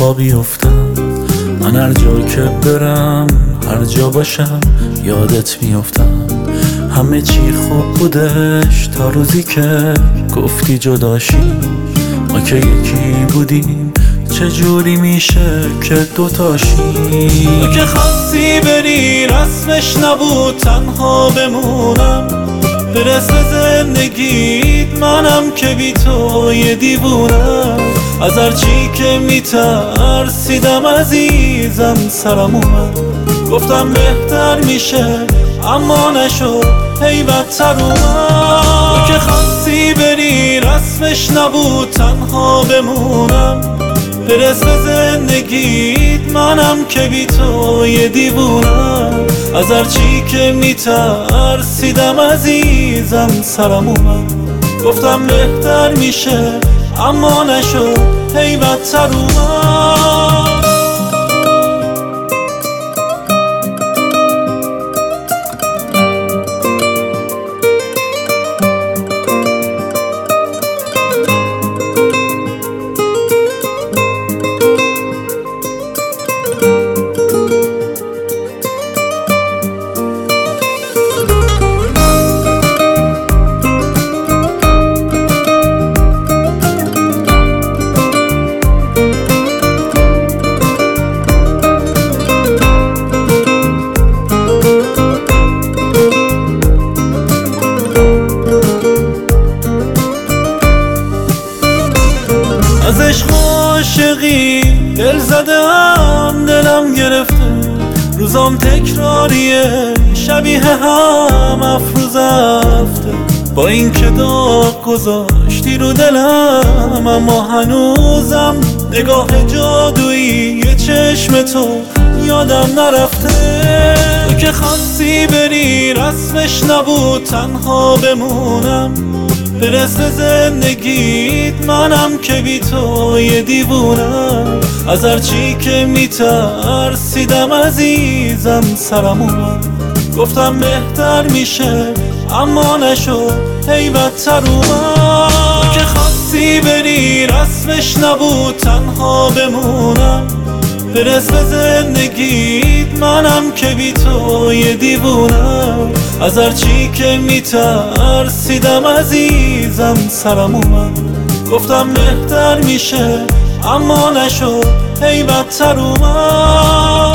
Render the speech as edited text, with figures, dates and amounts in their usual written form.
خوابی افتم. من هر جا که برم، هر جا باشم یادت میافتم. همه چی خوب بودش تا روزی که گفتی جداشی. ما که یکی بودیم چجوری میشه که دوتاشی؟ تو که خواستی بری رسمش نبود تنها بمونم. برسه زندگیت منم که بی تو یه دیوونم. از هرچی که میترسیدم عزیزم سرم اومد. گفتم بهتر میشه اما نشد، هی بدتر اومد. تو که خواستی بری رسمش نبود تنها بمونم. برسه زندگیت منم که بی تو یه دیوونم. از هرچی که میترسیدم عزیزم سرم اومد. گفتم بهتر میشه اما نشد، هی بدتر اومد. از عشق و عاشقی دل زدم، دلم گرفته. روزام تکراریه، شبیه هم افروز افته. با این که داغ گذاشتی رو دلم، اما هنوزم نگاه جادویی یه چشم تو یادم نرفته. تو که خواستی بری رسمش نبود تنها بمونم. برسه زندگیت منم که بی تو یه دیوونم. از هرچی که میترسیدم عزیزم سرم اومد. گفتم بهتر میشه اما نشد، هی بدتر اومد. تو که خواستی بری رسمش نبود تنها بمونم. برسه زندگیت منم که بی تو یه دیوونم. از هرچی که میترسیدم عزیزم سرم اومد. گفتم بهتر میشه اما نشد، هی بدتر اومد.